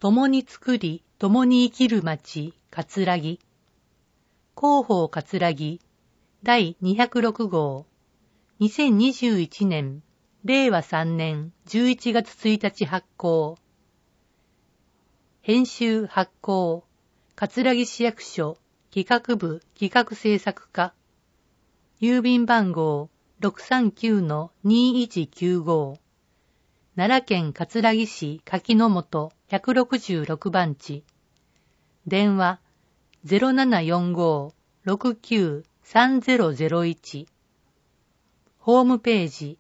共に作り、共に生きる町、葛城。広報葛城、第206号。2021年、令和3年11月1日発行。編集発行、葛城市役所、企画部企画制作課。郵便番号 639-2195。奈良県葛城市柿の本166番地。電話 0745-693001。ホームページ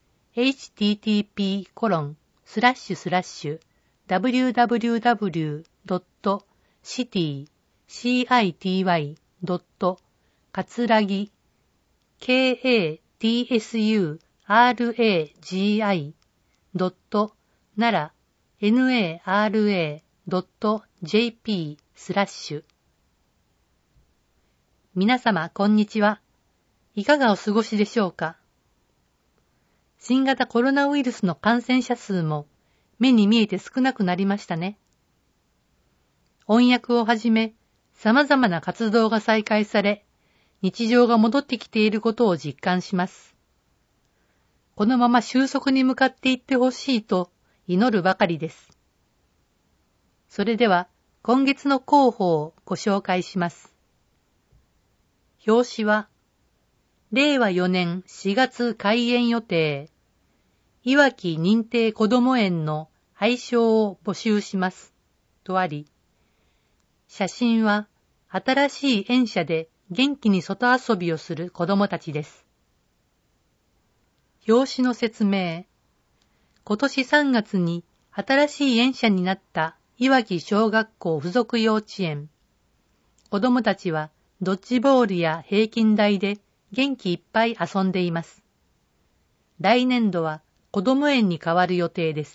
http://www.city.katsuragi katsuragi.nara.jp/ 皆様こんにちは。いかがお過ごしでしょうか。新型コロナウイルスの感染者数も目に見えて少なくなりましたね。音訳をはじめ様々な活動が再開され、日常が戻ってきていることを実感します。このまま収束に向かっていってほしいと祈るばかりです。それでは今月の広報をご紹介します。表紙は、令和4年4月開園予定、いわき認定こども園の愛称を募集します。とあり、写真は新しい園舎で元気に外遊びをする子供たちです。表紙の説明。今年3月に新しい園舎になったいわき小学校附属幼稚園。子供たちはドッジボールや平均台で元気いっぱい遊んでいます。来年度は子供園に変わる予定です。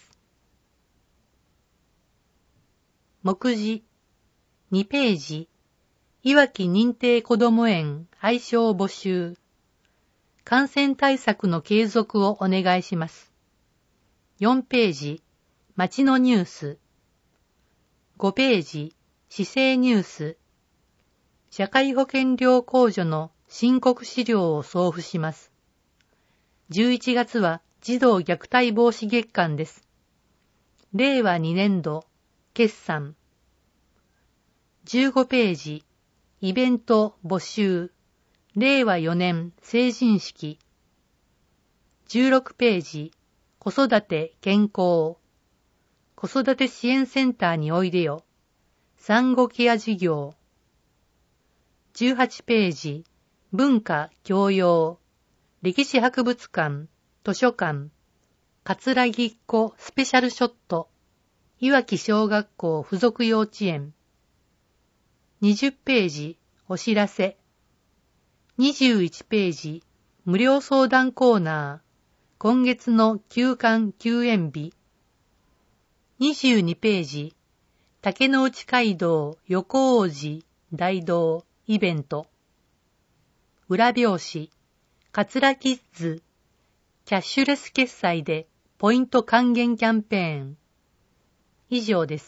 目次2ページ。いわき認定こども園愛称募集。感染対策の継続をお願いします。4ページ。町のニュース。5ページ。市政ニュース。社会保険料控除の申告資料を送付します。11月は児童虐待防止月間です。令和2年度、決算。15ページ、イベント募集。令和4年成人式。16ページ、子育て健康。子育て支援センターにおいでよ。産後ケア事業。18ページ、文化教養。歴史博物館、図書館。葛城っ子スペシャルショット。いわき小学校附属幼稚園。20ページ、お知らせ。21ページ、無料相談コーナー。今月の休館休園日。22ページ、竹之内街道横王子大道イベント。裏表紙、桂キッズ、キャッシュレス決済でポイント還元キャンペーン。以上です。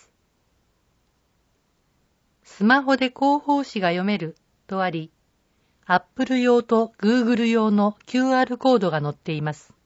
スマホで広報誌が読めるとあり、Apple 用と Google 用の QR コードが載っています。